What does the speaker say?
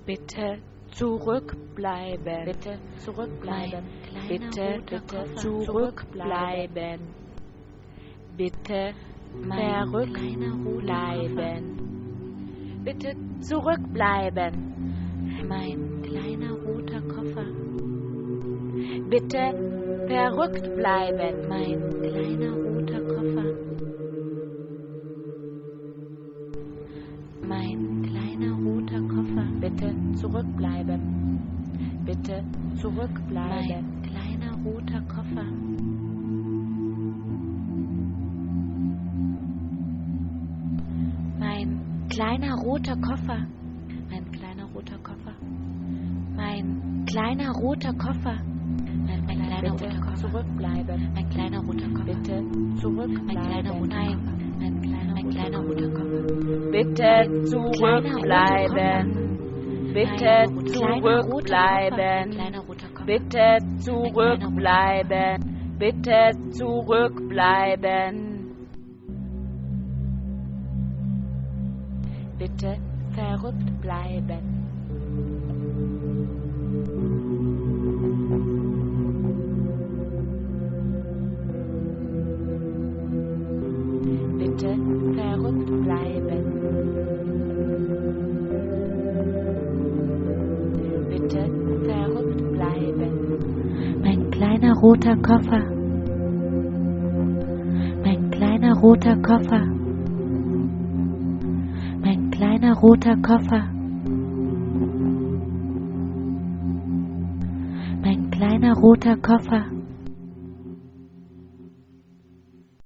Bitte zurückbleiben. Bitte zurückbleiben. Bitte zurückbleiben. Bitte verrückt bleiben. Bitte zurückbleiben. Mein kleiner roter Koffer. Bitte verrückt bleiben. Mein kleiner roter Koffer. Mein kleiner roter Koffer. Bitte zurückbleiben. Bitte zurückbleiben. Mein kleiner roter Koffer. Mein kleiner roter Koffer. Mein kleiner roter Koffer. Mein kleiner roter Koffer. Mein kleiner Bitte roter Koffer. zurückbleiben. Mein kleiner roter Koffer. Bitte Mein kleiner roter zurückbleiben. Koffer. Mein kleiner roter Koffer. Bitte zurückbleiben. Bitte zurückbleiben. Kleiner roter Koffer. Bitte zurückbleiben. Bitte zurückbleiben. Bitte verrückt bleiben. Bitte verrückt bleiben. Bitte verrückt bleiben. Mein kleiner roter Koffer. Mein kleiner roter Koffer. Mein kleiner roter Koffer. Mein kleiner roter Koffer.